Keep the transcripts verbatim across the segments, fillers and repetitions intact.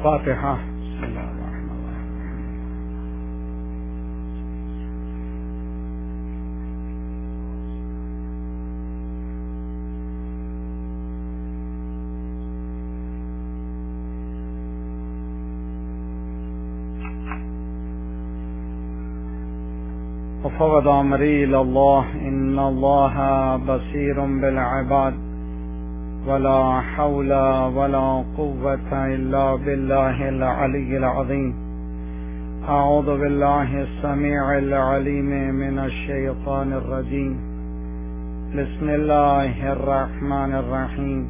فاتحہ. بسم اللہ الرحمن الرحیم. وفوض امری الى اللہ ان اللہ بصیر بالعباد ولا حول ولا قوة الا بالله العلی العظیم. اعوذ باللہ السمیع العلیم من الشیطان الرجیم. بسم اللہ الرحمن الرحیم.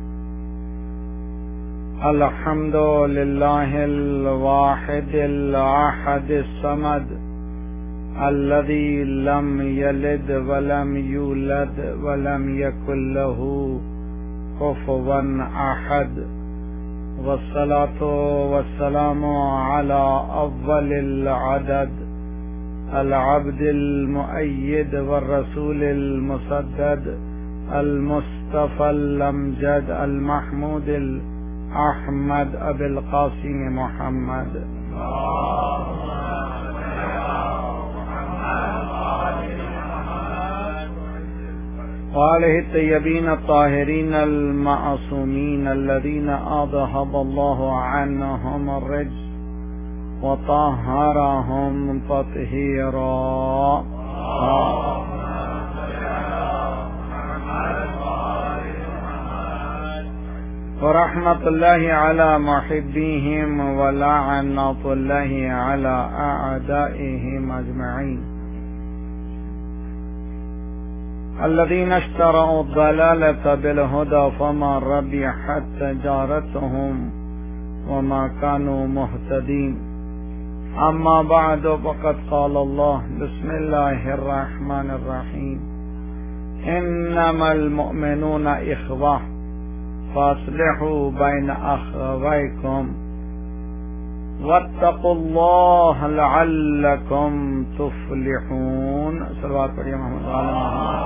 الحمد للہ الواحد الاحد الصمد الذي لم يلد ولم يولد ولم يكن له كفوا أحد. والصلاة والسلام على أفضل العدد العبد المؤيد والرسول المسدد المصطفى الأمجد المحمود الأحمد أبي القاسم محمد وآلہ الطیبین الطاہرین المعصومین الذین اذہب اللہ عنہم الرجس وطہرہم تطہیرا. ورحمۃ اللہ علی محبیہم ولعنۃ اللہ علی اعدائہم اجمعین. الذين اشتروا الضلالة بالهدى فما ربحت تجارتهم وما كانوا مهتدين. أما بعد فقد قال الله بسم الله الرحمن الرحيم إنما المؤمنون إخوة فاصلحوا بين أخويكم واتقوا الله لعلكم تفلحون. صلوات پڑھیے محمد وعلی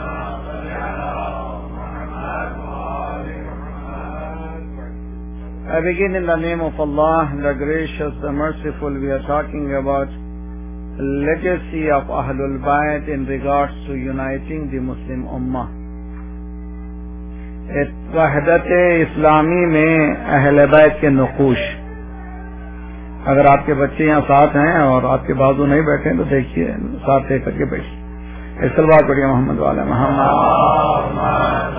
I begin in the name of Allah, the gracious, the merciful. We are talking about legacy of Ahlul Bayt in regards to uniting the Muslim Ummah. وحدت اسلامی میں اہل بیت کے نقوش. اگر آپ کے بچے یہاں ساتھ ہیں اور آپ کے بازو نہیں بیٹھے تو دیکھیے ساتھ لے کر کے بیٹھیے. اس کے بعد پڑھیے محمد والا محمد.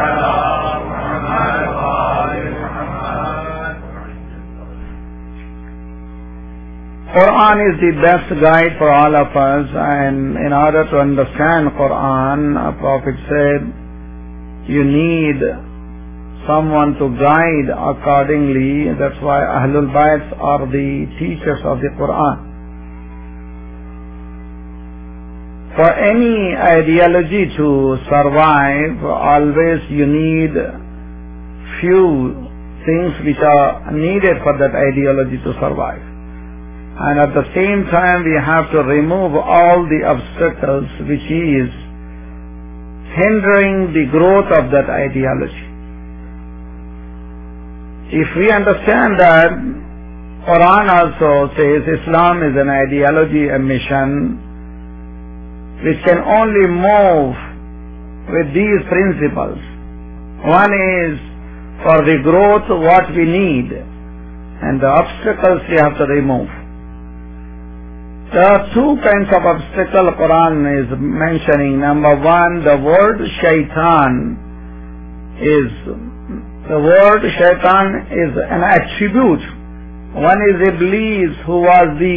Quran is the best guide for all of us, and in order to understand Quran, a prophet said, you need someone to guide accordingly. That's why Ahlul Bayt are the teachers of the Quran. For any ideology to survive, always you need few things which are needed for that ideology to survive. And at the same time we have to remove all the obstacles which is hindering the growth of that ideology. If we understand that Quran also says Islam is an ideology, a mission, which can only move with these principles. One is for the growth what we need, and the obstacles we have to remove. There are two kinds of obstacle Quran is mentioning. Number one, the word shaitan is, the word shaitan is an attribute. One is Iblis, who was the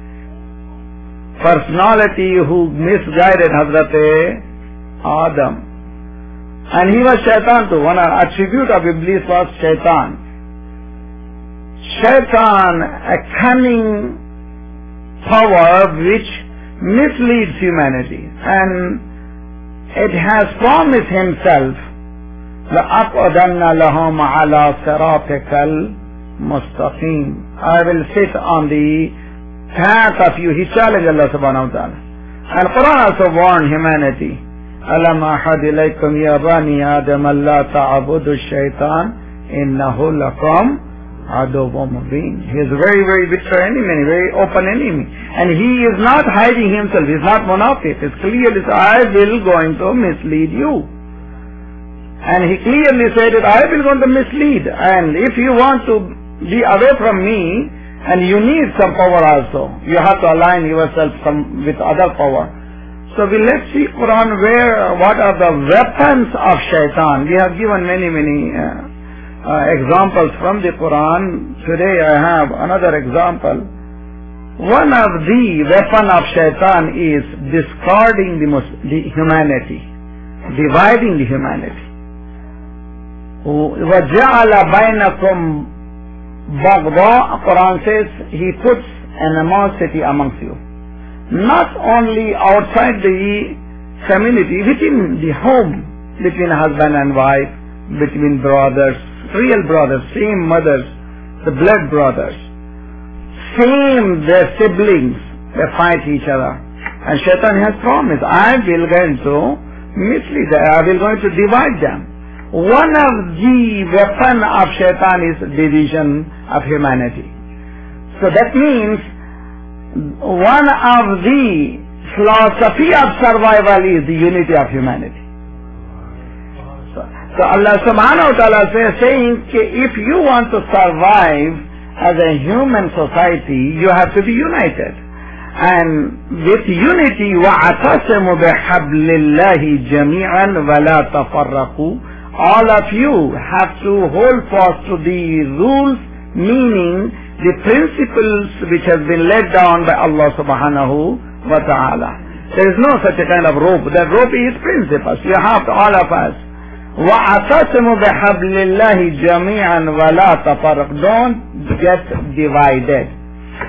personality who misguided Hazrat Adam. And he was shaitan too. One attribute of Iblis was shaitan. Shaitan, a cunning power which misleads humanity, and it has promised himself, لَأَقْعُدَنَّ لَهُمْ عَلَى صِرَاطِكَ الْمُسْتَقِيمِ, I will sit on the path of you. He challenged Allah subhanahu wa ta'ala. And Quran also warned humanity, أَلَمْ أَحَدْ إِلَيْكُمْ يَا بَنِي آدَمَ لَا تَعْبُدُوا الشَّيْطَانَ إِنَّهُ لَكُمْ Adu mubin. He is a very, very bitter enemy, very open enemy. And he is not hiding himself. He is not munafiq. It's clearly said, I will going to mislead you. And he clearly said that I will going to mislead. And if you want to be away from me, and you need some power also, you have to align yourself some, with other power. So we let's see Quran where, what are the weapons of shaitan. We have given many, many uh, uh, examples from the Quran. Today I have another example. One of the weapon of shaitan is discarding the, the humanity, dividing the humanity. وَجَعَلَ بَيْنَكُمْ Bhagwa, Quran says, he puts animosity amongst you. Not only outside the community, within the home, between husband and wife, between brothers, real brothers, same mothers, the blood brothers, same their siblings, they fight each other. And Shaitan has promised, I will going to mislead them, I will going to divide them. One of the weapon of shaitan is division of humanity. So that means one of the philosophy of survival is the unity of humanity. So, so Allah subhanahu wa ta'ala says, saying, if you want to survive as a human society, you have to be united. And with unity, وَاعْتَصِمُوا بِحَبْلِ اللَّهِ جَمِيعًا وَلَا تَفَرَّقُوا. All of you have to hold fast to the rules, meaning the principles which has been laid down by Allah subhanahu wa ta'ala. There is no such a kind of rope. That rope is principles. You have to, all of us. وَاعْتَصِمُوا بِحَبْلِ اللَّهِ جَمِيعًا وَلَا تَفَرَّقُوا. Don't get divided.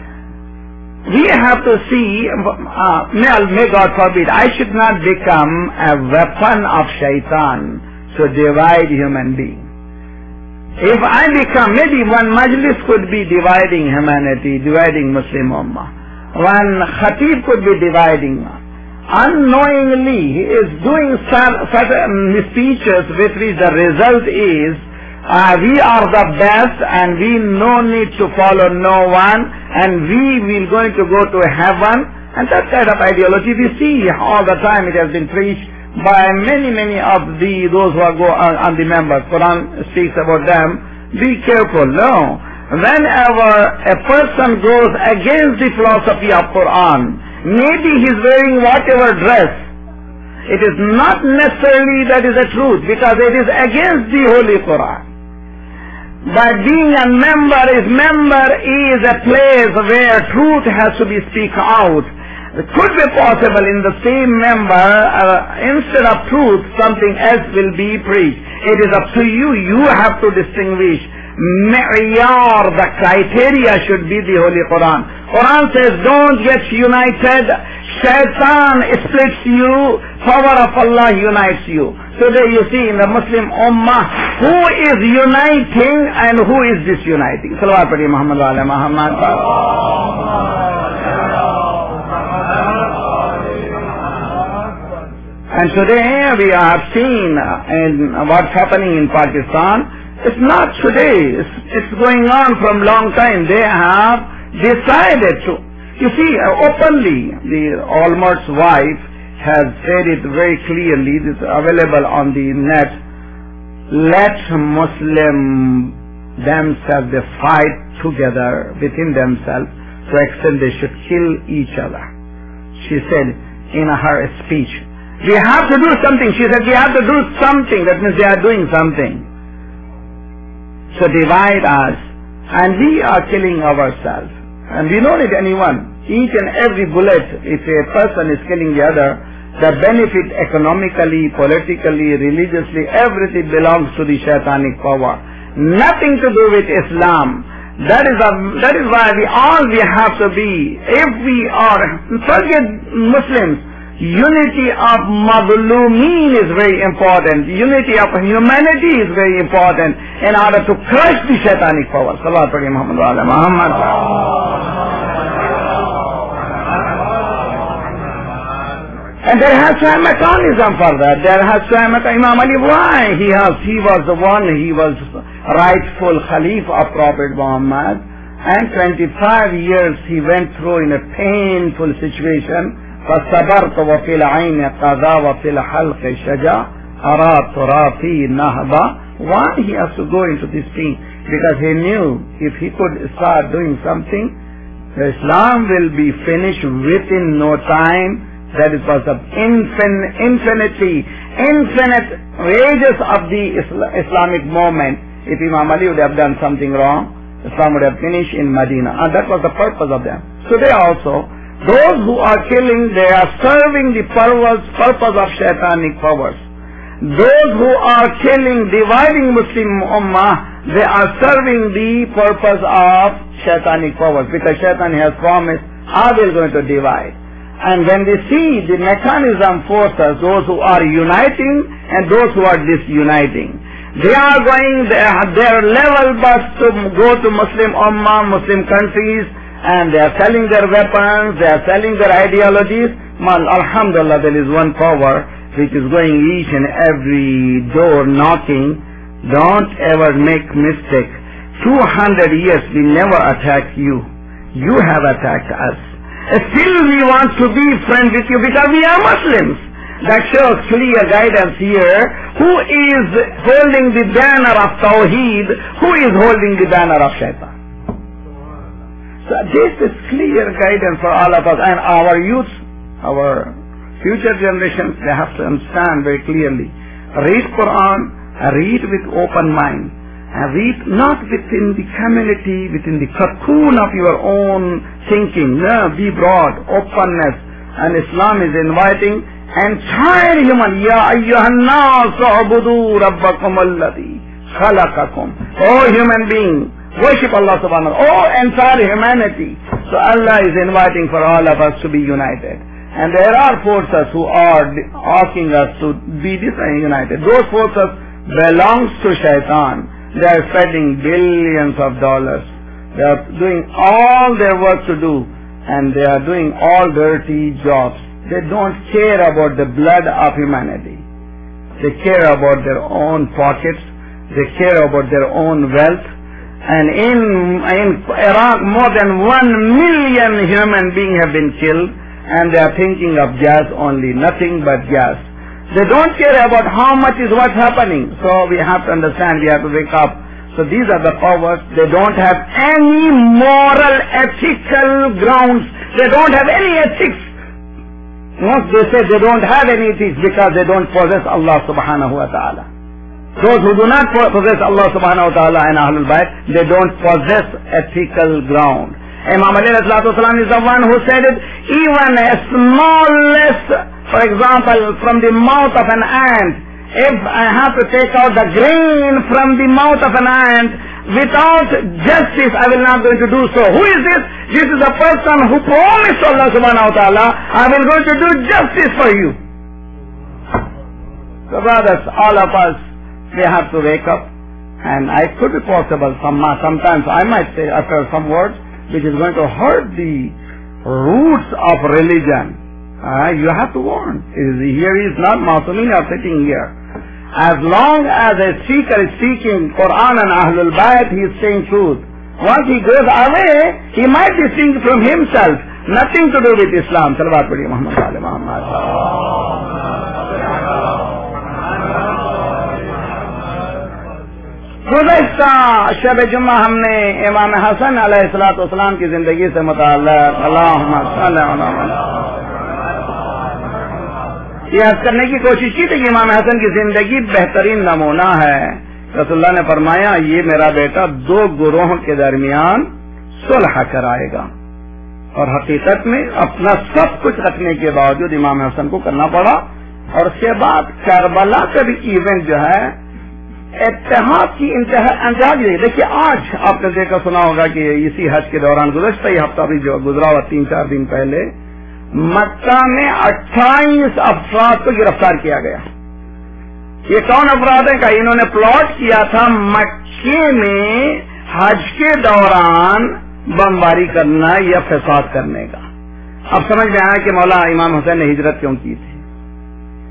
We have to see, uh, may, may God forbid, I should not become a weapon of shaitan to divide human being. If I become, maybe one majlis could be dividing humanity, dividing Muslim Ummah. One khatib could be dividing. Unknowingly, he is doing certain speeches with which the result is, uh, we are the best and we no need to follow no one and we will going to go to heaven. And that kind of ideology we see all the time. It has been preached by many, many of the those who are go on, on the members. Quran speaks about them. Be careful. No. Whenever a person goes against the philosophy of Quran, maybe he is wearing whatever dress, it is not necessarily that is the truth, because it is against the Holy Quran. But being a member is member is a place where truth has to be speak out. It could be possible in the same member, uh, instead of truth, something else will be preached. It is up to you. You have to distinguish. Mi'yar, the criteria should be the Holy Quran. Quran says, don't get united. Shaitan splits you. Power of Allah unites you. So there you see in the Muslim Ummah, who is uniting and who is disuniting. Salawat Padi Muhammad wa ala Muhammad. And today we have seen in what's happening in Pakistan. It's not today. It's, it's going on from long time. They have decided to. You see, openly, the Almighty's wife has said it very clearly. It's available on the net. Let Muslims themselves they fight together within themselves to extent they should kill each other. She said in her speech, we have to do something. She said, we have to do something. That means they are doing something. So divide us. And we are killing ourselves. And we don't need anyone. Each and every bullet, if a person is killing the other, the benefit economically, politically, religiously, everything belongs to the shaitanic power. Nothing to do with Islam. That is, a, that is why we all we have to be. If we are, forget Muslims, unity of Madlumeen is very important. Unity of humanity is very important in order to crush the Shaitanic power. Salawat Padi Muhammad wa ala Muhammad. And there has to have mechanism for that. There has to have mechanism. Imam Ali, why? He has, he was the one, he was rightful Khalifa of Prophet Muhammad. And twenty-five years he went through in a painful situation. فَصَبَرْتُ وَفِي الْعَيْنِ قَذَا وَفِي الْحَلْقِ شَجَا أَرَى تُرَافِي نَهْبًا. Why he has to go into this thing? Because he knew if he could start doing something, Islam will be finished within no time. That it was of infin infinity, infinite ages of the Isla Islamic movement. If Imam Ali would have done something wrong, Islam would have finished in Medina. And that was the purpose of them. Today also, those who are killing, they are serving the purpose, purpose of shaitanic powers. Those who are killing, dividing Muslim Ummah, they are serving the purpose of shaitanic powers. Because shaitan has promised, I will going to divide. And when they see the mechanism forces, those who are uniting and those who are disuniting, they are going their, their level best to go to Muslim Ummah, Muslim countries, and they are selling their weapons, they are selling their ideologies. Mal, alhamdulillah, there is one power which is going each and every door knocking. Don't ever make mistake. two hundred years we never attacked you. You have attacked us. Still we want to be friends with you because we are Muslims. That shows clear guidance here. Who is holding the banner of Tawheed? Who is holding the banner of Shaitan? So this is clear guidance for all of us. And our youth, our future generations, they have to understand very clearly. Read Quran, read with open mind. And read not within the community, within the cocoon of your own thinking. No, be broad, openness. And Islam is inviting entire human. Ya ayyuhan nasu ubudu rabbakum alladhi khalaqakum. Oh human being, worship Allah subhanahu wa ta'ala. Oh entire humanity. So Allah is inviting for all of us to be united. And there are forces who are asking us to be disunited. Those forces belongs to Shaitan. They are spending billions of dollars. They are doing all their work to do, and they are doing all dirty jobs. They don't care about the blood of humanity. They care about their own pockets. They care about their own wealth. And in, in Iraq, more than one million human beings have been killed, and they are thinking of gas only, nothing but gas. They don't care about how much is what's happening. So we have to understand, we have to wake up. So these are the powers. They don't have any moral, ethical grounds. They don't have any ethics. Once they say they don't have any ethics because they don't possess Allah subhanahu wa ta'ala. Those who do not possess Allah subhanahu wa ta'ala and Ahlul Bayt, they don't possess ethical ground. Imam Ali is the one who said it, even a smallest, for example, from the mouth of an ant, if I have to take out the grain from the mouth of an ant, without justice, I will not going to do so. Who is this? This is a person who promised Allah subhanahu wa ta'ala, I will going to do justice for you. So brothers, all of us, we have to wake up. And I could be possible, some, sometimes I might say after some words, which is going to hurt the roots of religion. Uh, you have to warn. Here is not Masumin are sitting here. As long as a speaker is speaking Quran and Ahlul Bayt, he is saying truth. Once he goes away, he might be speaking from himself. Nothing to do with Islam. Salawat padiye Muhammad sallallahu alaihi wasallam. गुज़श्ता शब जुम्मा हमने इमाम हसन अलैहिस्सलाम की जिंदगी से मुताल्लिक़ अल्लाहुम्मा सल्लि अला ये अर्ज़ करने की कोशिश की थी कि इमाम हसन की जिंदगी बेहतरीन नमूना है। रसूलुल्लाह ने फरमाया ये मेरा बेटा दो गुरोह के दरमियान सुलह कराएगा, और हकीकत में अपना सब कुछ रखने के बावजूद इमाम हसन को करना पड़ा। और उसके बाद करबला का भी इवेंट जो है इत्तेहाद की इंतहा। देखिए आज आपने देखा सुना होगा कि इसी हज के दौरान गुज़श्ता ये हफ्ता भी जो गुजरा हुआ तीन चार दिन पहले मक्का में अट्ठाईस अफराद को गिरफ्तार किया गया। ये कौन अपराध है का इन्होंने प्लॉट किया था मक्के में हज के दौरान बमबारी करना या फसाद करने का। अब समझ में आया कि मौला इमाम हुसैन ने हिजरत क्यों की थी।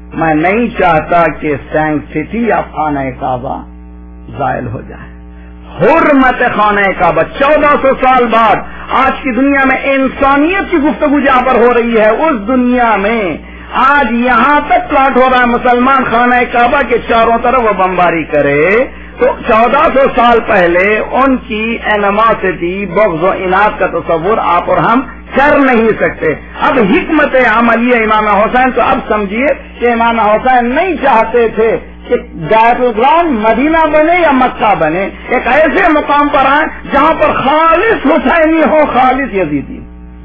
میں نہیں چاہتا کہ سینکٹیٹی آف خانہ کعبہ زائل ہو جائے. حرمت خانہ کعبہ چودہ سو سال بعد آج کی دنیا میں انسانیت کی گفتگو جہاں پر ہو رہی ہے، اس دنیا میں آج یہاں تک پلاٹ ہو رہا ہے مسلمان خانہ کعبہ کے چاروں طرف وہ بمباری کرے، تو چودہ سو سال پہلے ان کی اینیماسٹی، بغض و عناد کا تصور آپ اور ہم کر نہیں سکتے. اب حکمت عملی امام حسین تو اب سمجھیے کہ امام حسین نہیں چاہتے تھے کہ بیتل گراؤنڈ مدینہ بنے یا مکہ بنے، ایک ایسے مقام پر آئیں جہاں پر خالص حسینی ہو، خالص یزیدی.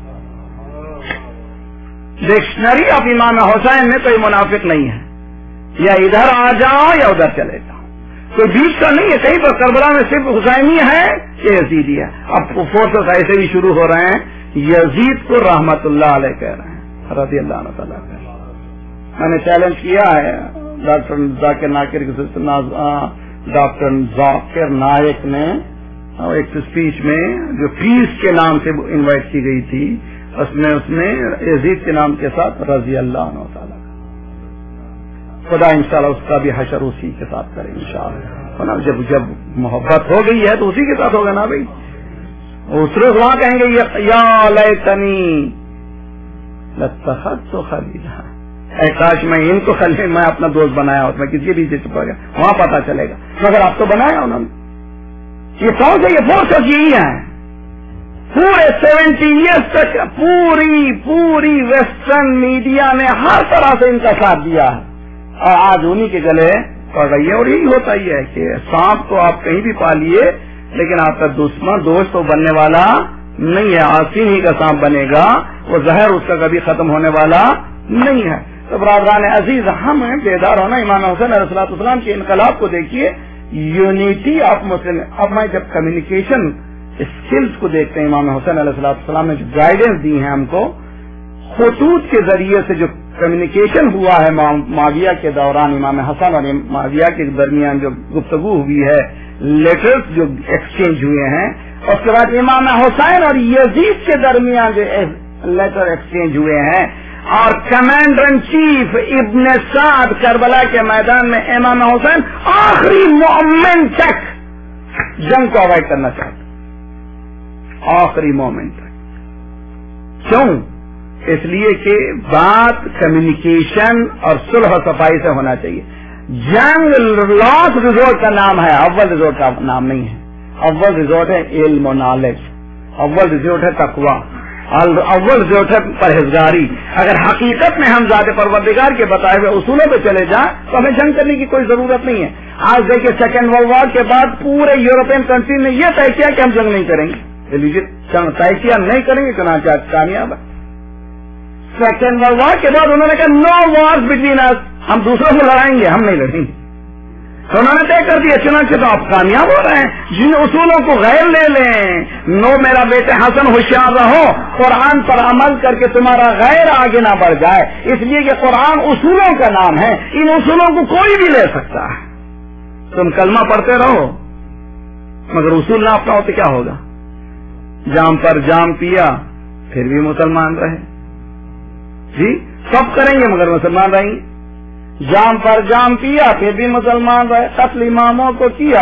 ڈکشنری آف امام حسین میں کوئی منافق نہیں ہے، یا ادھر آ جاؤ یا ادھر چلے جاؤ، کوئی بیچ کا نہیں ہے. کہیں پر کربلا میں صرف حسینی ہے کہ یزیدی ہے. اب فورسز ایسے ہی شروع ہو رہے ہیں، یزید کو رحمت اللہ علیہ کہہ رہے ہیں، رضی اللہ عنہ تعالیٰ. میں نے چیلنج کیا ہے ڈاکٹر ذاکر ناکر ڈاکٹر ذاکر نائک نے ایک اسپیچ میں جو پیس کے نام سے انوائٹ کی گئی تھی، اس میں اس نے یزید کے نام کے ساتھ رضی اللہ عنہ تعالیٰ. خدا انشاءاللہ اس کا بھی حشر اسی کے ساتھ کرے انشاءاللہ. جب جب محبت ہو گئی ہے تو اسی کے ساتھ ہوگا نا بھائی. اس روز وہاں کہیں گے یا لیتنی لاتخذت خلیلا، اے کاش میں ان کو خلیل میں اپنا دوست بنایا ہوتا، میں کسی کے پیچھے چھپا گیا، وہاں پتا چلے گا. مگر آپ تو بنایا انہوں نے. یہ کون سے یہ فورسز یہی ہیں پورے سیونٹی ایئرس تک. پوری پوری ویسٹرن میڈیا نے ہر طرح سے ان کا ساتھ دیا ہے اور آج انہی کے گلے پڑ رہی ہے. اور یہی ہوتا ہی ہے کہ سانپ کو آپ کہیں بھی پالیے لیکن آپ کا دشمن دوست تو بننے والا نہیں ہے. آسین ہی کا سانپ بنے گا، وہ زہر اس کا کبھی ختم ہونے والا نہیں ہے. تو برادران عزیز، ہم بیدار ہونا. امام حسین علیہ الصلوۃ والسلام کے انقلاب کو دیکھیے، یونیٹی آف مسلم. اب میں جب کمیونیکیشن اسکلس کو دیکھتے ہیں، امام حسین علیہ الصلوۃ والسلام نے جو گائیڈنس دی ہے ہم کو، خطوط کے ذریعے سے جو کمیونیکیشن ہوا ہے معاویہ کے دوران، امام حسن اور معاویہ کے درمیان جو گفتگو ہوئی ہے، لیٹرز جو ایکسچینج ہوئے ہیں، اس کے بعد امام حسین اور یزید کے درمیان جو لیٹر ایکسچینج ہوئے ہیں، اور کمانڈر ان چیف ابن سعد کربلا کے میدان میں امام حسین آخری مومنٹ تک جنگ کو اوائڈ کرنا چاہتے، آخری مومنٹ تک. کیوں؟ اس لیے کہ بات کمیونیکیشن اور صلح و صفائی سے ہونا چاہیے. جنگ لاسٹ ریزورٹ کا نام ہے، اول ریزورٹ کا نام نہیں ہے. اول ریزورٹ ہے علم و نالج، اول ریزورٹ ہے تقویٰ، اول ریزورٹ ہے پرہیزگاری. اگر حقیقت میں ہم ذات پروردگار کے بتائے ہوئے اصولوں پہ چلے جائیں تو ہمیں جنگ کرنے کی کوئی ضرورت نہیں ہے. آج دیکھیے سیکنڈ ورلڈ وار کے بعد پورے یورپین کنٹری نے یہ طے کیا کہ ہم جنگ نہیں کریں گے. لیجیے طے کیا نہیں کریں گے، چنانچہ کامیاب ہے. سیکنڈ ورلڈ وار کے بعد انہوں نے کہا نو وارز بٹوین اس، ہم دوسروں سے لڑائیں گے، ہم نہیں لڑیں گے. تو انہوں نے طے کر دیا، چنانچہ تو آپ کامیاب ہو رہے ہیں. جن اصولوں کو غیر لے لیں، نو میرا بیٹے حسن ہوشیار رہو، قرآن پر عمل کر کے تمہارا غیر آگے نہ بڑھ جائے. اس لیے کہ قرآن اصولوں کا نام ہے، ان اصولوں کو کوئی بھی لے سکتا ہے. تم کلمہ پڑھتے رہو مگر اصول نہ اپنا ہو تو کیا ہوگا؟ جام پر جام پیا پھر بھی مسلمان رہے، جی سب کریں گے مگر مسلمان رہیں گے. جام پر جام پیا پھر بھی مسلمان رہے، قتل اماموں کو کیا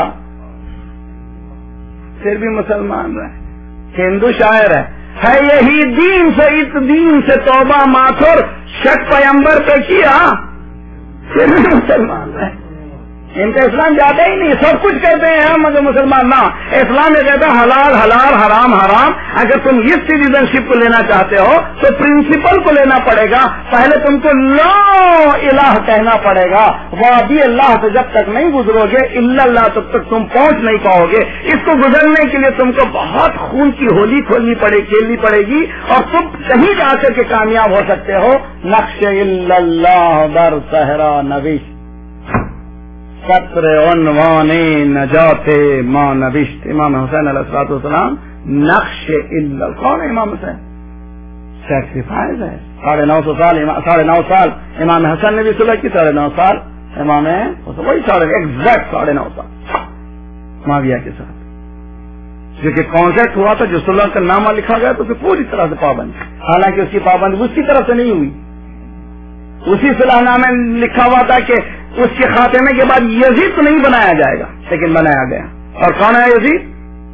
پھر بھی مسلمان رہے. ہندو شاعر ہے ہے یہی دین سے اس دین سے توبہ ماتھر، شک پیمبر پہ کیا پھر بھی مسلمان رہے. ان کا اسلام جاتا ہی نہیں، سب کچھ کہتے ہیں ہم مگر مسلمان نہ. اسلام یہ کہتا ہے حلال حلال حرام حرام. اگر تم اس سٹیزن شپ کو لینا چاہتے ہو تو پرنسپل کو لینا پڑے گا. پہلے تم کو لا الہ کہنا پڑے گا. وادی اللہ سے جب تک نہیں گزرو گے الا اللہ تب تک تم پہنچ نہیں پاؤ گے. اس کو گزرنے کے لیے تم کو بہت خون کی ہولی کھولنی پڑے کھیلنی پڑے گی اور تم کہیں جا کر کے کامیاب ہو سکتے ہو. نقش الا اللہ در صحرا نوش، سطر عنوان نجات ماں نوشت. امام حسین علیہ الصلوۃ والسلام نقش الا. کون ہے امام حسین؟ سیکریفائز ہے. ساڑھے نو سو سال ساڑھے نو سال امام حسن نے بھی صلح کی، ساڑھے نو سال امام وہی ساڑھے ایگزیکٹ ساڑھے نو سال معاویہ کے ساتھ جو کہ کانٹریکٹ ہوا تھا، جو صلح کا نامہ لکھا گیا تو پوری طرح سے پابند. حالانکہ اس کی پابندی اس کی طرف سے نہیں ہوئی، اسی صلح نامے لکھا ہوا تھا کہ اس کے خاتمے کے بعد یزید تو نہیں بنایا جائے گا، لیکن بنایا گیا. اور کون ہے یزید؟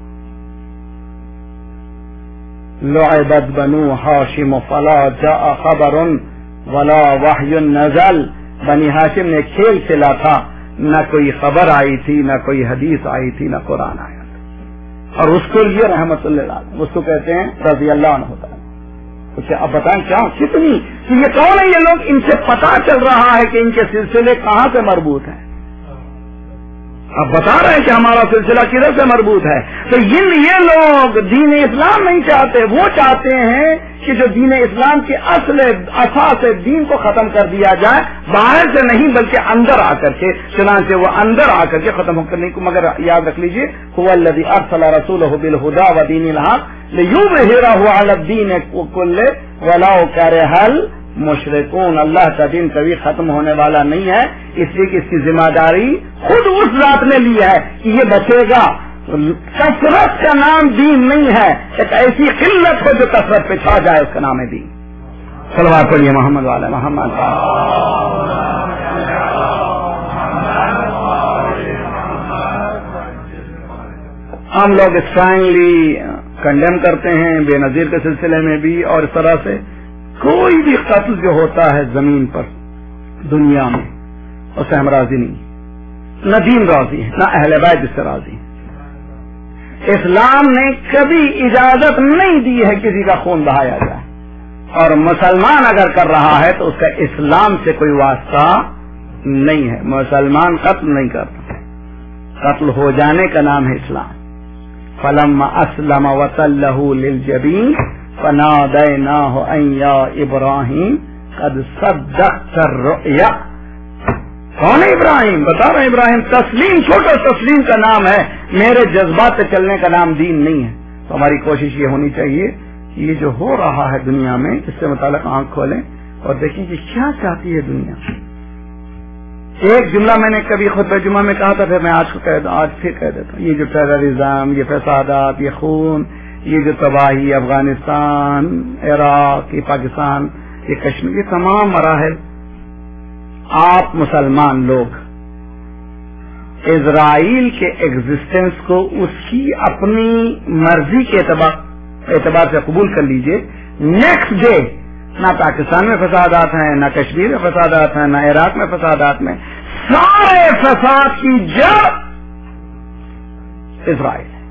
لعبت بنو ہاشم فلا جاء خبر ولا وحی نزل. بنی ہاشم نے کھیل کھیلا تھا، نہ کوئی خبر آئی تھی، نہ کوئی حدیث آئی تھی، نہ قرآن آیا تھا. اور اس کو یہ رحمت اللہ علیہ اس کو کہتے ہیں رضی اللہ عنہ ہوتا ہے. اب بتائیں کیا کتنی کہ یہ کون ہے یہ لوگ؟ ان سے پتا چل رہا ہے کہ ان کے سلسلے کہاں سے مربوط ہیں. اب بتا رہے ہیں کہ ہمارا سلسلہ کدھر سے مربوط ہے. تو یہ لوگ دین اسلام نہیں چاہتے، وہ چاہتے ہیں کہ جو دین اسلام کے اصل اساس دین کو ختم کر دیا جائے، باہر سے نہیں بلکہ اندر آ کر کے. چنانچہ وہ اندر آ کر کے ختم کرنے کو. مگر یاد رکھ لیجیے هو الذی ارسل رسولہ بالہدی ودین الحق لیظہرہ علی الدین کلہ ولو کرہ المشرکون. اللہ کا دین کبھی ختم ہونے والا نہیں ہے، اس لیے کہ اس کی ذمہ داری خود اس ذات نے لی ہے کہ یہ بچے گا. کثرت کا نام دین نہیں ہے، ایک ایسی قلت ہو جو کثرت پہ چھا جائے اس کا نام ہے دین. صلوات پڑھیے محمد والے محمد. ہم لوگ اسٹرانگلی کنڈیم کرتے ہیں بے نظیر کے سلسلے میں بھی، اور اس طرح سے کوئی بھی قتل جو ہوتا ہے زمین پر دنیا میں اس سے ہم راضی نہیں. نہ دین راضی ہے، نہ اہل بیت اس سے راضی ہے. اسلام نے کبھی اجازت نہیں دی ہے کسی کا خون بہایا جائے، اور مسلمان اگر کر رہا ہے تو اس کا اسلام سے کوئی واسطہ نہیں ہے. مسلمان قتل نہیں کرتا، قتل ہو جانے کا نام ہے اسلام. فلما اسلم وتلہ للجبین فنادیناہ ان یا ابراہیم قد صدقت الرؤیا. کون ہے ابراہیم؟ بتا رہے ہیں ابراہیم تسلیم، چھوٹا تسلیم کا نام ہے، میرے جذبات سے چلنے کا نام دین نہیں ہے. تو ہماری کوشش یہ ہونی چاہیے کہ یہ جو ہو رہا ہے دنیا میں اس سے متعلق آنکھ کھولیں اور دیکھیں کہ کیا چاہتی ہے دنیا. ایک جملہ میں نے کبھی خطبہ جمعہ میں کہا تھا، پھر میں آج کو کہہ دوں، آج پھر کہہ دیتا ہوں. یہ جو ٹیررزم، یہ فسادات، یہ خون، یہ جو تباہی، افغانستان، عراق، یہ پاکستان، یہ کشمیر، یہ تمام مراحل آپ مسلمان لوگ اسرائیل کے ایگزسٹنس کو اس کی اپنی مرضی کے اعتبار اعتبار سے قبول کر لیجئے. نیکسٹ ڈے نہ پاکستان میں فسادات ہیں، نہ کشمیر میں فسادات ہیں، نہ عراق میں فسادات میں، سارے فساد کی جڑ اسرائیل ہے.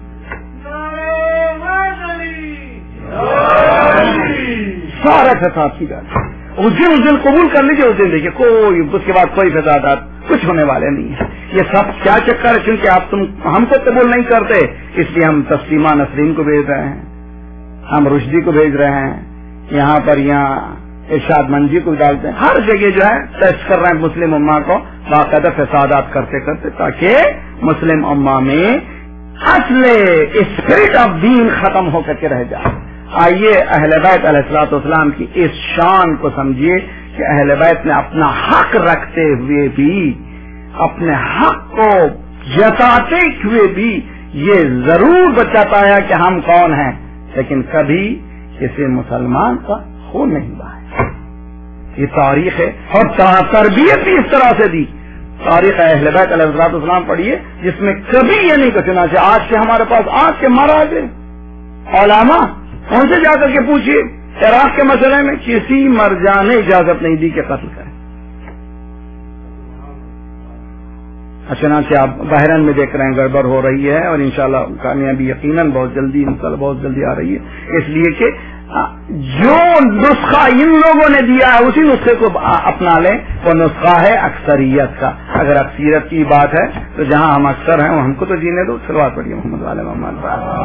سارے فساد کی جڑ اس دن اس دن قبول کر لیجیے، اس دن دیکھیے کوئی اس کے بعد کوئی فسادات کچھ ہونے والے نہیں ہے. یہ سب کیا چکر ہے؟ کیونکہ آپ تم ہم کو قبول نہیں کرتے، اس لیے ہم تسلیمہ نسرین کو بھیج رہے ہیں، ہم رشدی کو بھیج رہے ہیں، یہاں پر یہاں ارشاد منجی کو ڈالتے ہیں، ہر جگہ جو ہے ٹیسٹ کر رہے ہیں مسلم امہ کو باقاعدہ فسادات کرتے کرتے، تاکہ مسلم امہ میں اصل اسپرٹ آف دین ختم ہو کر کے رہ جائے. آئیے اہل بیت علیہ الصلوۃ والسلام کی اس شان کو سمجھیے کہ اہل بیت نے اپنا حق رکھتے ہوئے بھی، اپنے حق کو جتاتے ہوئے بھی یہ ضرور بتایا کہ ہم کون ہیں، لیکن کبھی کسی مسلمان کا خون نہیں بہایا. یہ تاریخ ہے، اور تربیت بھی اس طرح سے دی. تاریخ اہل بیت علیہ الصلوۃ والسلام پڑھیے جس میں کبھی یہ نہیں کہنا چاہیے. آج کے ہمارے پاس آج کے مہاراج علماء ان سے جا کر کے پوچھیے عراق کے مسئلے میں کسی مرجع نے اجازت نہیں دی کہ قتل کریں. چنانچہ آپ بحرین میں دیکھ رہے ہیں گڑبڑ ہو رہی ہے، اور انشاءاللہ کامیابی یقیناً بہت جلدی انشاءاللہ بہت جلدی آ رہی ہے. اس لیے کہ جو نسخہ ان لوگوں نے دیا ہے اسی نسخے کو اپنا لیں. وہ نسخہ ہے اکثریت کا. اگر اکثریت کی بات ہے تو جہاں ہم اکثر ہیں وہ ہم کو تو جینے دو. صلوات پڑھیے محمد والے محمد.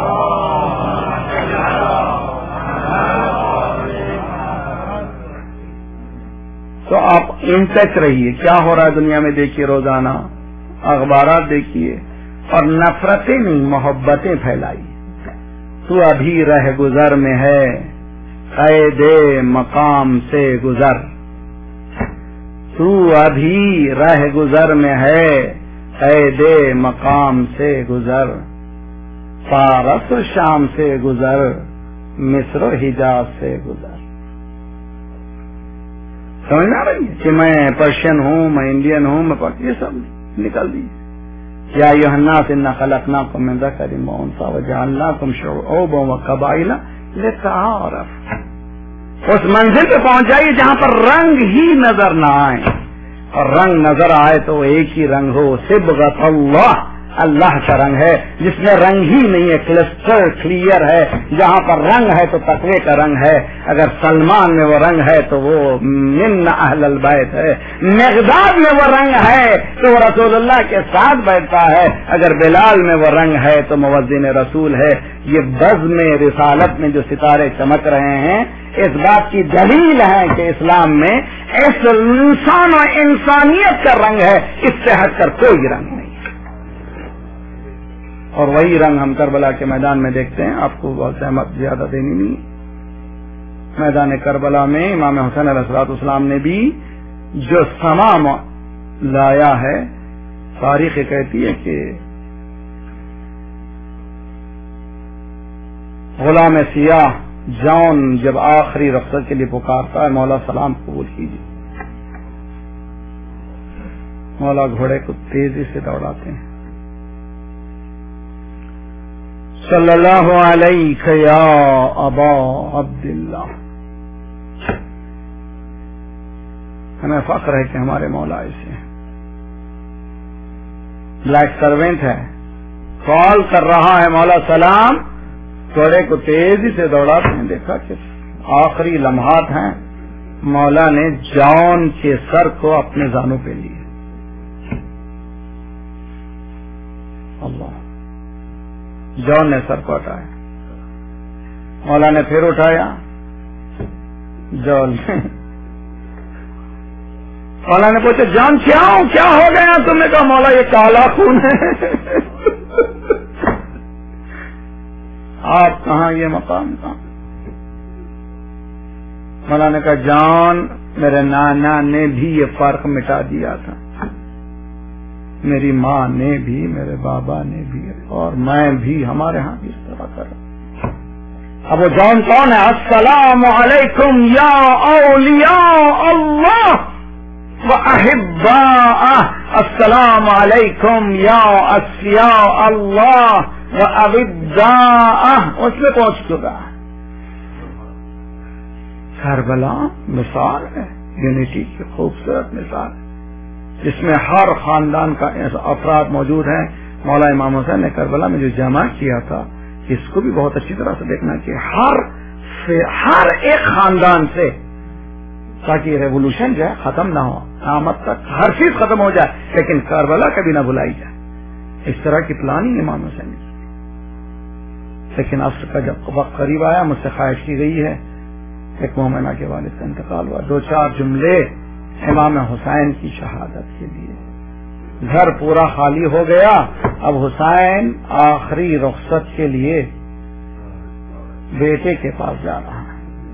تو آپ ان ٹچ رہیے کیا ہو رہا ہے دنیا میں. دیکھیے روزانہ اخبارات دیکھیے، اور نفرتیں نہیں محبتیں پھیلائی. تو ابھی رہ گزر میں ہے قید مقام سے گزر، تو ابھی رہ گزر میں ہے قید مقام سے گزر، فارس و شام سے گزر، مصر و حجاز سے گزر. سمجھ نہ رہی ہے کہ میں پرشین ہوں، میں انڈین ہوں، میں یہ سب نکل دیجیے. یا ایھا الناس انا خلقناکم من ذکر وانثی وجعلناکم شعوبا وقبائل لتعارفوا. اس منزل پہ پہنچ جائیے جہاں پر رنگ ہی نظر نہ آئے، اور رنگ نظر آئے تو ایک ہی رنگ ہو، صبغۃ اللہ، اللہ کا رنگ ہے جس میں رنگ ہی نہیں ہے، کلسٹر کلیئر ہے. جہاں پر رنگ ہے تو تقوی کا رنگ ہے. اگر سلمان میں وہ رنگ ہے تو وہ من اہل البیت ہے. مقداد میں وہ رنگ ہے تو وہ رسول اللہ کے ساتھ بیٹھتا ہے. اگر بلال میں وہ رنگ ہے تو مؤذن رسول ہے. یہ بزم رسالت میں جو ستارے چمک رہے ہیں اس بات کی دلیل ہے کہ اسلام میں اس انسان و انسانیت کا رنگ ہے، اس سے ہٹ کر کوئی رنگ نہیں. اور وہی رنگ ہم کربلا کے میدان میں دیکھتے ہیں. آپ کو بہت احمد زیادہ دینی نہیں. میدان کربلا میں امام حسین علیہ الصلوۃ والسلام نے بھی جو سما لایا ہے، تاریخ کہتی ہے کہ غلام سیاہ جان جب آخری رخصت کے لیے پکارتا ہے، مولا سلام قبول کیجیے. مولا گھوڑے کو تیزی سے دوڑاتے ہیں. صلی اللہ علیہ یا ابا عبداللہ. ہمیں فخر ہے کہ ہمارے مولا ایسے ہیں. بلیک سروینٹ ہے، کال کر رہا ہے مولا سلام، گھوڑے کو تیزی سے دوڑاتے ہیں. دیکھا کہ آخری لمحات ہیں، مولا نے جان کے سر کو اپنے زانوں پہ لیے. اللہ، جان نے سر کو اٹھایا، مولا نے پھر اٹھایا، جان نے مولا نے پوچھا جان کیا ہوں، کیا ہو گیا؟ تم نے کہا مولا یہ کالا خون ہے. آپ کہاں، یہ مقام کہاں؟ مولا نے کہا جان میرے نانا نے بھی یہ فرق مٹا دیا تھا، میری ماں نے بھی، میرے بابا نے بھی، اور میں بھی، ہمارے ہاں بھی اس طرح کروں. اب وہ جان کون ہے؟ السلام علیکم یا اولیاء اللہ وأحباءہ، السلام علیکم یا اصفیاء اللہ وأوداءہ. اس میں پہنچ چکا ہے. کربلا مثال ہے، یونٹی کی خوبصورت مثال ہے جس میں ہر خاندان کا افراد موجود ہیں. مولا امام حسین نے کربلا میں جو جمع کیا تھا، اس کو بھی بہت اچھی طرح سے دیکھنا کہ ہر ہر ایک خاندان سے، تاکہ ریولوشن جو ہے ختم نہ ہو، قیامت تک ہر چیز ختم ہو جائے لیکن کربلا کبھی نہ بلائی جائے. اس طرح کی پلاننگ امام حسین نے. لیکن عصر کا جب وقت قریب آیا، مجھ سے خواہش کی گئی ہے، ایک مومنہ کے والد کا انتقال ہوا، دو چار جملے امام حسین کی شہادت کے لیے. گھر پورا خالی ہو گیا. اب حسین آخری رخصت کے لیے بیٹے کے پاس جا رہا ہے.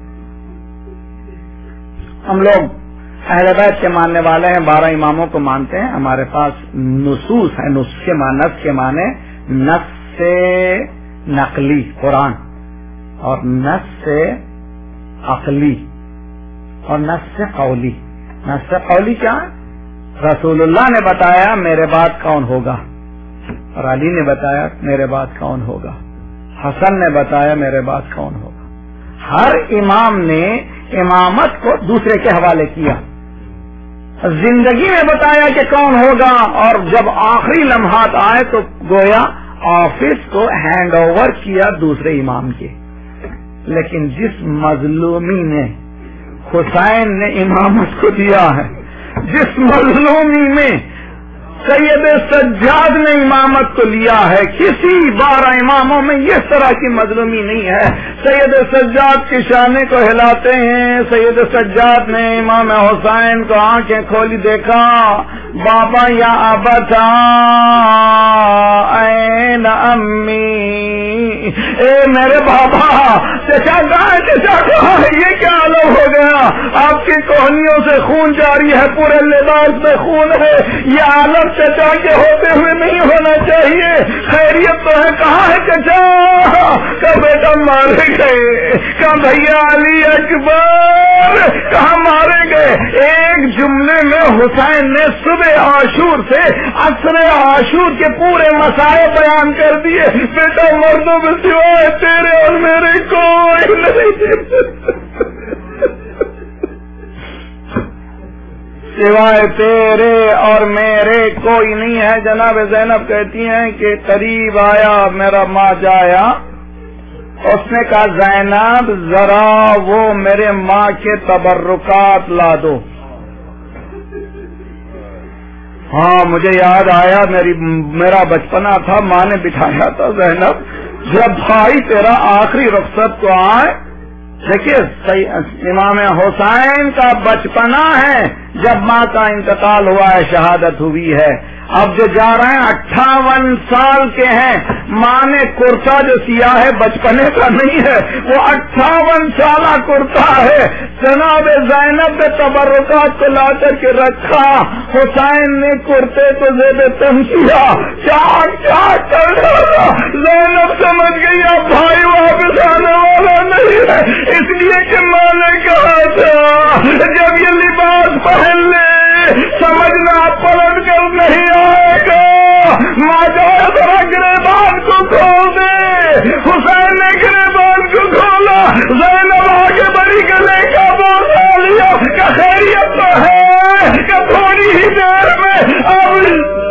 ہم لوگ اہل بیت کے ماننے والے ہیں، بارہ اماموں کو مانتے ہیں. ہمارے پاس نصوص ہیں، نص کے معنی کے معنی نص سے نقلی قرآن، اور نص سے عقلی، اور نص سے قولی. نص سے قولی کیا ہے؟ رسول اللہ نے بتایا میرے بعد کون ہوگا، اور علی نے بتایا میرے بعد کون ہوگا، حسن نے بتایا میرے بعد کون ہوگا. ہر امام نے امامت کو دوسرے کے حوالے کیا، زندگی میں بتایا کہ کون ہوگا، اور جب آخری لمحات آئے تو گویا آفس کو ہینڈ اوور کیا دوسرے امام کے. لیکن جس مظلومی نے حسین نے امامت کو دیا ہے، جس مظلومی میں سید سجاد نے امامت کو لیا ہے، کسی بارہ اماموں میں اس طرح کی مظلومی نہیں ہے. سید سجاد کی شانے کو ہلاتے ہیں. سید سجاد نے امام حسین کو آنکھیں کھولی، دیکھا بابا یا ابتا این امی اے میرے بابا، چچا کہاں ہے؟ چچا کہاں ہے؟ یہ کیا عالم ہو گیا؟ آپ کی کوہنیوں سے خون جاری ہے، پورے لباس میں خون ہے، یہ عالم چچا کے ہوتے ہوئے نہیں ہونا چاہیے۔ خیریت تو ہے؟ کہاں ہے چچا؟ کہ بیٹا مارے گئے، کہ بھیا علی اکبر کہاں مارے گئے؟ ایک جملے میں حسین نے صبح عاشور سے عصر عاشور کے پورے مسائل بیان کر دیے۔ بیٹا مردوں میں سوائے تیرے اور میرے کوئی نہیں، سوائے تیرے اور میرے کوئی نہیں ہے۔ جناب زینب کہتی ہیں کہ قریب آیا میرا ماں جایا، اس نے کہا زینب ذرا وہ میرے ماں کے تبرکات لا دو۔ ہاں مجھے یاد آیا، میری میرا بچپنا تھا، ماں نے بٹھایا تھا زینب جب بھائی تیرا آخری رخصت کو آئے۔ دیکھیے امام حسین کا بچپنا ہے جب ماں کا انتقال ہوا ہے، شہادت ہوئی ہے۔ اب جو جا رہے ہیں اٹھاون سال کے ہیں، ماں نے کرتا جو سیا ہے بچپنے کا نہیں ہے، وہ اٹھاون سالہ کرتا ہے۔ جناب زینب نے تبرکات کو لا کر کے رکھا، حسین نے کرتے کو زیب تن کیا، چاک چاک کر ڈالا۔ زینب سمجھ گئی اب بھائی واپس آنے والا نہیں ہے، اس لیے کہ ماں نے کہا تھا جب یہ لباس پہن لے سمجھنا پلٹ کر نہیں آئے گا۔ ماں جائے ذرا گریبان کو کھول دے۔ حسین نے گریبان کو کھولا، زینب آگے بڑی گلے کا بوسہ لیا کہ خیریت تو ہے کہ تھوڑی ہی دیر میں اب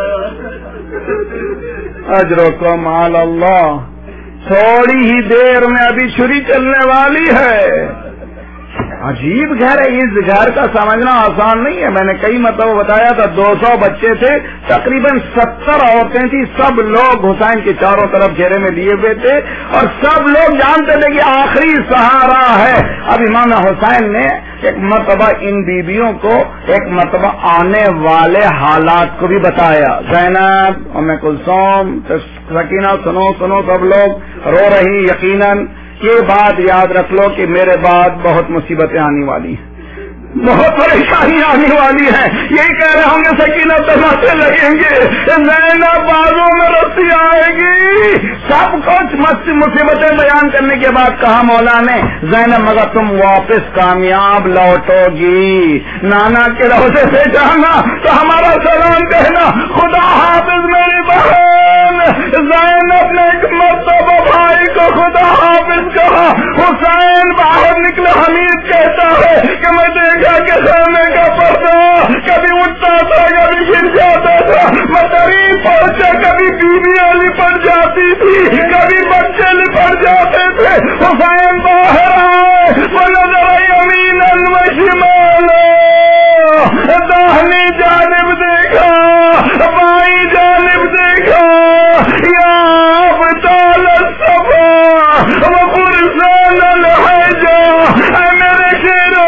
اجرکم علی اللہ، تھوڑی ہی دیر میں ابھی چھری چلنے والی ہے۔ عجیب گھر ہے، اس گھر کا سمجھنا آسان نہیں ہے۔ میں نے کئی مرتبہ بتایا تھا دو سو بچے تھے، تقریباً ستر عورتیں تھیں، سب لوگ حسین کے چاروں طرف گھیرے میں لیے ہوئے تھے اور سب لوگ جانتے تھے کہ آخری سہارا ہے۔ اب امام حسین نے ایک مرتبہ ان بیویوں کو ایک مرتبہ آنے والے حالات کو بھی بتایا۔ زینب، ام کلثوم، سکینہ، سنو سنو سب لوگ رو رہی، یقیناً یہ بات یاد رکھ لو کہ میرے بعد بہت مصیبتیں آنے والی ہیں، بہت پریشانی آنے والی ہے۔ یہی کہہ رہے ہوں گے سکینہ تماچے لگیں گے، زینب بازوں میں رسی آئے گی، سب کچھ مصیبتیں بیان کرنے کے بعد کہا مولا نے زینب مگر تم واپس کامیاب لوٹو گی، نانا کے روزے سے جانا تو ہمارا سلام کہنا، خدا حافظ میری بہن۔ زینب نے ایک مرتبہ بھائی کو خدا حافظ کہا۔ حسین باہر نکلے، حمید کہتا ہے کہ میں دیکھا کہ خانے کا پردہ کبھی اٹھتا تھا کبھی گر جاتا تھا، میں قریب پہنچا کبھی بیوی لپٹ جاتی تھی کبھی بچے لپٹ جاتے تھے۔ حسین باہر آئے، وہ نظر یمیناً و شمالا، داہنی جانب دیکھا، بائیں جانب دیکھا، یا ابطال الصفا وفرسان الحجا، اے میرے شیرو،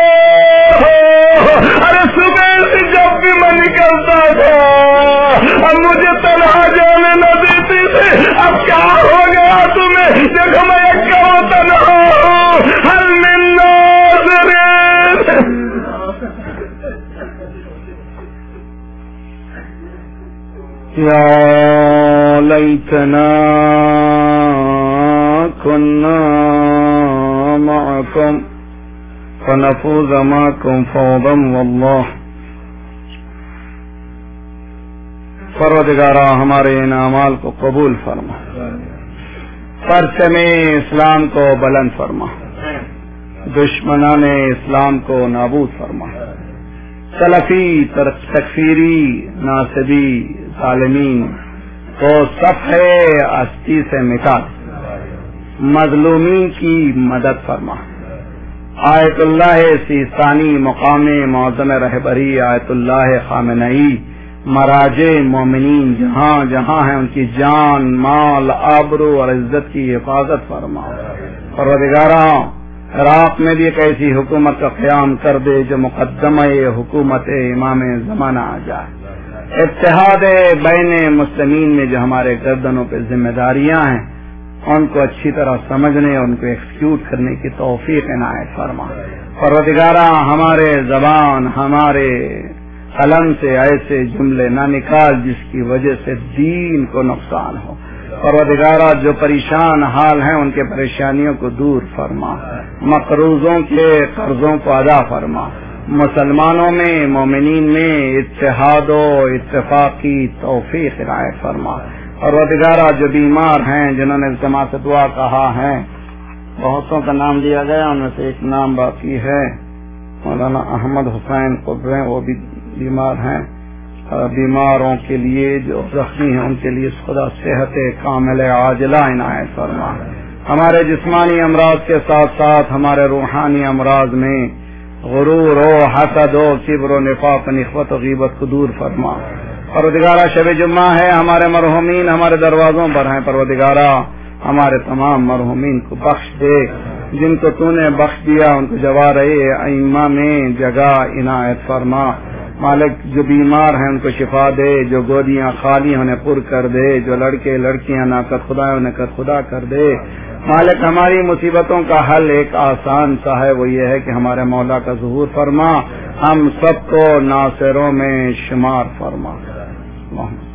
ارے صبح سے جب بھی میں نکلتا تھا اب مجھے تنہا جانے نہ دیتے تھے، اب کیا ہو گیا تمہیں؟ دیکھو میں اکا ہوں، تنہا ہوں، حل من ناظرین۔ یا لیتنا کنا معکم فنفوز معکم فوضا واللہ۔ پروردگارا ہمارے ان اعمال کو قبول فرما، پرچم اسلام کو بلند فرما، دشمنان اسلام کو نابود فرما، سلفی تکفیری ناصبی ظالمین کو صفحے ہستی سے مٹا، مظلومین کی مدد فرما۔ آیت اللہ سیستانی مقام معظم رہبری آیت اللہ خامنئی مراجع مومنین جہاں جہاں ہیں ان کی جان، مال، آبرو اور عزت کی حفاظت فرما۔ پروردگارا عراق میں بھی ایک ایسی حکومت کا قیام کر دے جو مقدمہ حکومت امام زمانہ آ جائے۔ اتحاد بین مسلمین میں جو ہمارے گردنوں پہ ذمہ داریاں ہیں ان کو اچھی طرح سمجھنے اور ان کو ایکسیکیوٹ کرنے کی توفیق عنایت فرما. پروردگارہ ہمارے زبان ہمارے قلم سے ایسے جملے نہ نکال جس کی وجہ سے دین کو نقصان ہو. پروردگارہ جو پریشان حال ہیں ان کے پریشانیوں کو دور فرما، مقروضوں کے قرضوں کو ادا فرما، مسلمانوں میں مومنین میں اتحاد و اتفاقی توفیق عنایت فرما. پروردگارہ جو بیمار ہیں جنہوں نے اجتماع سے دعا کہا ہے، بہتوں کا نام لیا گیا، ان میں سے ایک نام باقی ہے، مولانا احمد حسین قبرے، وہ بھی بیمار ہیں. بیماروں کے لیے جو زخمی ہیں ان کے لیے خدا صحت کامل عاجلہ عنایت فرما. ہمارے جسمانی امراض کے ساتھ ساتھ ہمارے روحانی امراض میں غرور و حسد و کبر و نفاق و نخوت و غیبت کو دور فرما. پروردگارہ شب جمعہ ہے، ہمارے مرحومین ہمارے دروازوں پر ہیں. پروردگارہ ہمارے تمام مرحومین کو بخش دے، جن کو تو نے بخش دیا ان کو جوارے ائمہ میں جگہ عنایت فرما. مالک جو بیمار ہیں ان کو شفا دے، جو گودیاں خالی انہیں پر کر دے، جو لڑکے لڑکیاں ناقد خدا انہیں قد خدا کر دے. مالک ہماری مصیبتوں کا حل ایک آسان سا ہے، وہ یہ ہے کہ ہمارے مولا کا ظہور فرما، ہم سب کو ناصروں میں شمار فرما.